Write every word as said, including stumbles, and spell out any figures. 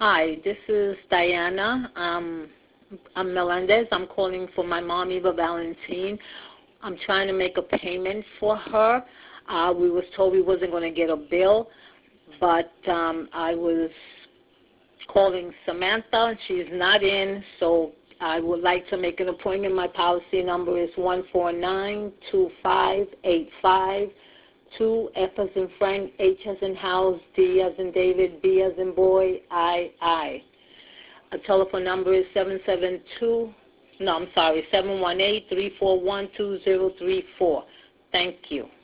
Hi, this is Diana. Um, I'm Melendez. I'm calling for my mom, Eva Valentine. I'm trying to make a payment for her. Uh, we was told we wasn't going to get a bill, but um, I was calling Samantha. She's not in, so I would like to make an appointment. My policy number is one four nine two five eight five. two, F as in Frank, H as in house, D as in David, B as in boy, I, I. A telephone number is seven seven two, no, I'm sorry, seven one eight, three four one, two zero three four. Thank you.